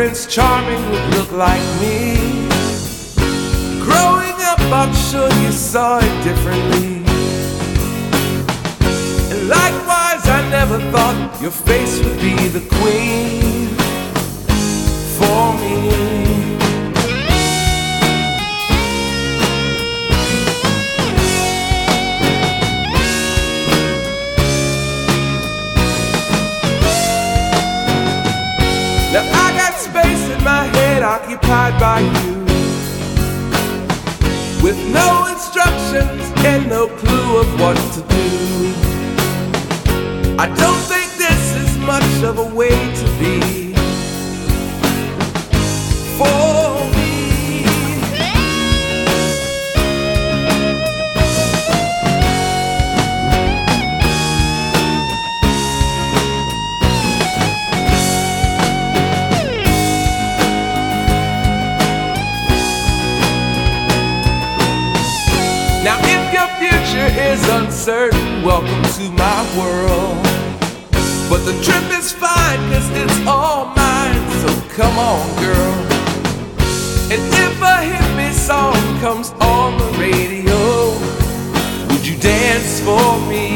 Prince Charming would look like me. Growing up, I'm sure you saw it differently. And likewise, I never thought your face would be the queen for me. Now I got space in my head occupied by you, with no instructions and no clue of what to do. I don't think this is much of a way to be for me. Now if your future is uncertain, welcome to my world. But the trip is fine, cause it's all mine, so come on girl. And if a hit me song comes on the radio, would you dance for me?